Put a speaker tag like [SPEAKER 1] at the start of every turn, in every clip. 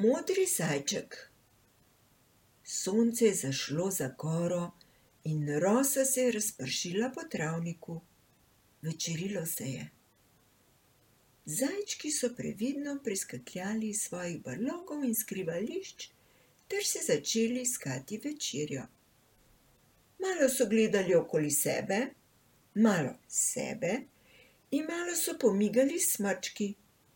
[SPEAKER 1] Modri zajček. Sonce je zašlo za goro in rosa se je razpršila po travniku. Večerilo se je. Zajčki so previdno priskakljali iz svojih brlogov in skrivališč ter se začeli iskati večerjo. Malo so gledali okoli sebe, malo sebe in malo so pomigali s smrčki.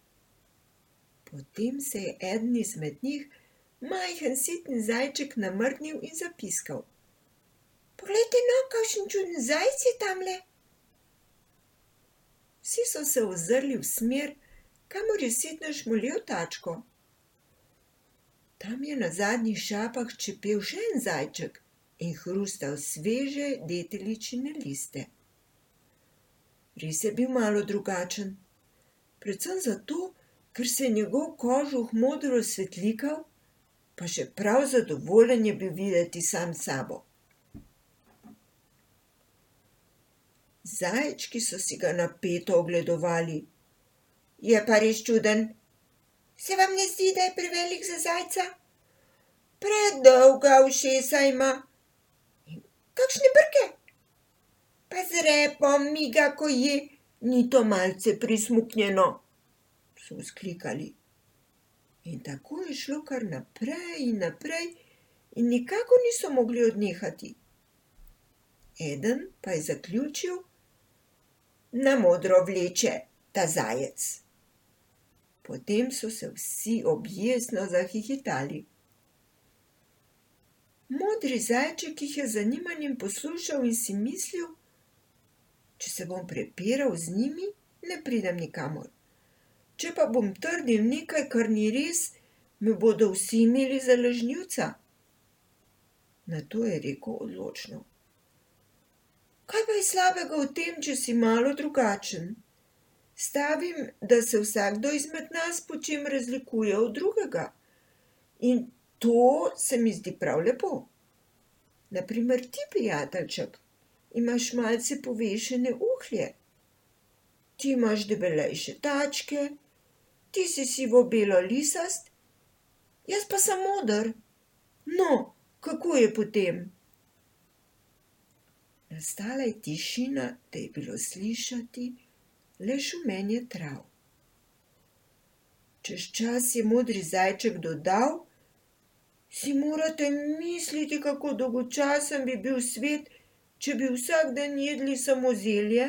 [SPEAKER 1] Potem se je eden izmed njih, majhen sitni zajček, namrnil in zapiskal. Poglejte no, kakšen čuden zajec je tamle. Vsi so se ozrli v smer, kamor je sitno šmolel tačko. Tam je na zadnjih šapah čepel še en zajček in hrustal sveže deteljičine liste. Res je bil malo drugačen, predvsem zato, ker se je njegov kožuh modro svetlikal, pa še prav zadovoljen je bil videti sam s sabo. Zajčki so si ga napeto ogledovali. Je pa res čuden. Se vam ne zdi, da je prevelik za zajca? Predolga ušesa ima. In kakšne brke? Pa z repom miga, ko je. Ni to malce prismuknjeno? So vzklikali. In tako je šlo kar naprej in naprej in nikakor niso mogli odnehati. Eden pa je zaključil, na modro vleče ta zajec. Potem so se vsi objestno zahihitali. Modri zajček jih je z zanimanjem poslušal in si mislil, če se bom prepiral z njimi, ne pridem nikamor. Če pa bom trdil nekaj, kar ni res, me bodo vsi imeli za lažnivca. Nato je rekel odločno. Kaj pa je slabega v tem, če si malo drugačen? Stavim, da se vsakdo izmed nas po čem razlikuje od drugega. In to se mi zdi prav lepo. Na primer ti, prijateljček, imaš malce povešene uhlje. Ti imaš debelejše tačke, ti si sivo-belo lisast, jaz pa sem moder. No, kako je potem? Nastala je tišina, da je bilo slišati le šumenje trav. Čez čas je modri zajček dodal, si morate misliti, kako dolgočasen bi bil svet, če bi vsak dan jedli samo zelje.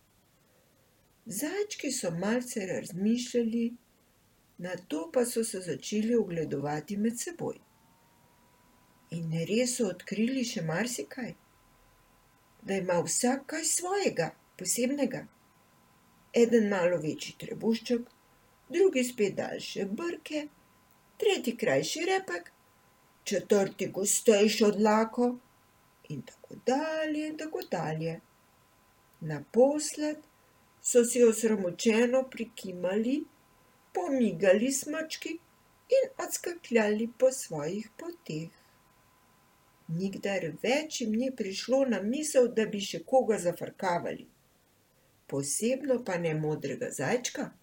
[SPEAKER 1] Zajčki so malce razmišljali, nato pa so se začeli ogledovati med seboj. In res so odkrili še marsikaj, da ima vsak kaj svojega, posebnega. Eden malo večji trebušček, drugi spet daljše brke, tretji krajši repek, četrti gostejšo dlako in tako dalje in tako dalje. Naposled so si osramočeno prikimali, pomigali smrčki in odskakljali po svojih poteh. Nikdar več jim ni prišlo na misel, da bi še koga zafrkavali, posebno pa ne modrega zajčka.